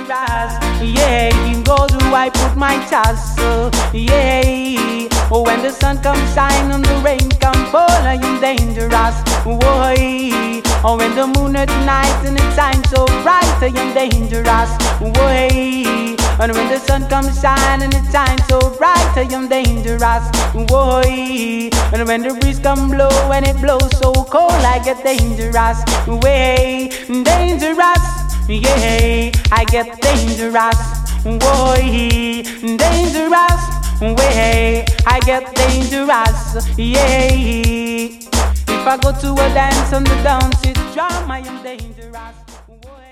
dangerous. Yeah, you go to I put my tassel. Yeah, oh, when the sun comes shine and the rain come fall, I am dangerous. Whoa, oh, when the moon at night and it shines so bright, I am dangerous. Whoa, and when the sun comes shine and it shines so bright, I am dangerous. Whoa, and when the breeze come blow and it blows so cold, I get dangerous. Way dangerous. Yeah, I get dangerous. Whoa, dangerous. Way I get dangerous. Yeah, if I go to a dance on the dance, it's drum, I am dangerous.